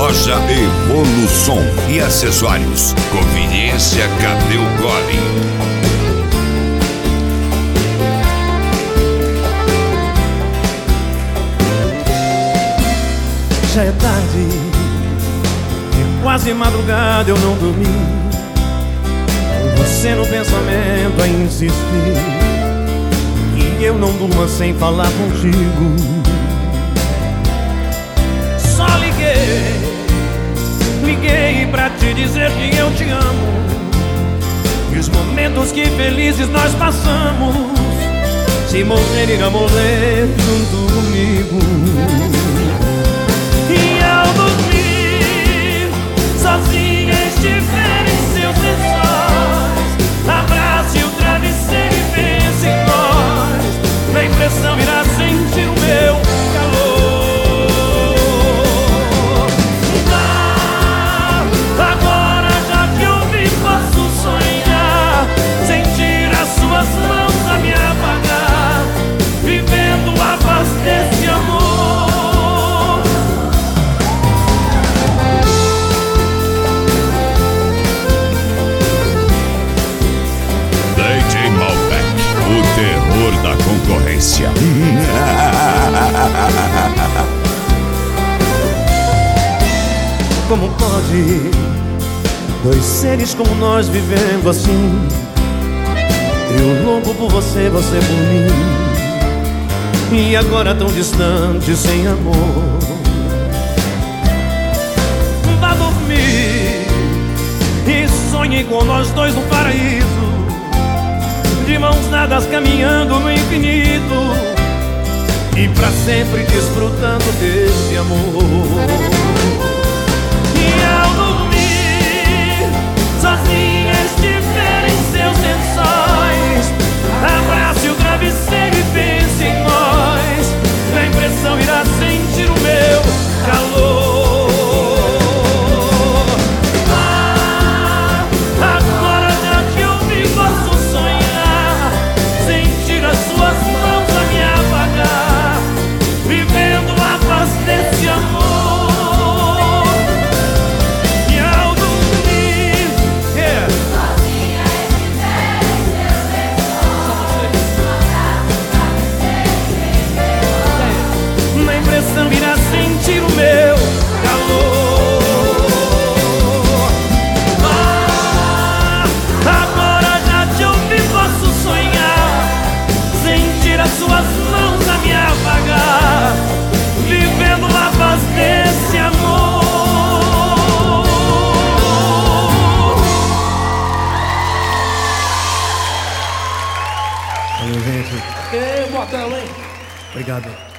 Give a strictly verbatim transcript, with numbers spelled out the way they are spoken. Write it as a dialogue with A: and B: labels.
A: Loja Evolução e acessórios. Conveniência Cadê o Gole?
B: Já é tarde, é quase madrugada, eu não dormi. Você no pensamento a insistir, e eu não durmo sem falar contigo. Só liguei, liguei pra te dizer que eu te amo, e os momentos que felizes nós passamos, se morrer, irá morrer junto comigo. E ao dormir, sozinha estiver em seus lençóis, abrace o travesseiro e pense em nós. Na impressão irá sentir o meu calor. Ah, agora já que eu vi, posso sonhar, sentir as suas mãos a me apagar, vivendo a paz desse amor.
A: O terror da concorrência.
B: Como pode dois seres como nós vivendo assim? Eu louco por você, você por mim, e agora tão distante, sem amor. Vá dormir e sonhe com nós dois no paraíso, de mãos dadas caminhando no infinito, e pra sempre desfrutando desse amor. E ao dormir, sozinha estiver em seus lençóis, abrace o travesseiro e pense em nós. Na impressão irá sentir o meu calor. Irá sentir o meu calor. Ah, agora já te ouvi, posso sonhar, sentir as suas mãos a me apagar, vivendo a paz desse amor. Valeu, gente.
C: Ei, botão, hein?
B: Obrigado.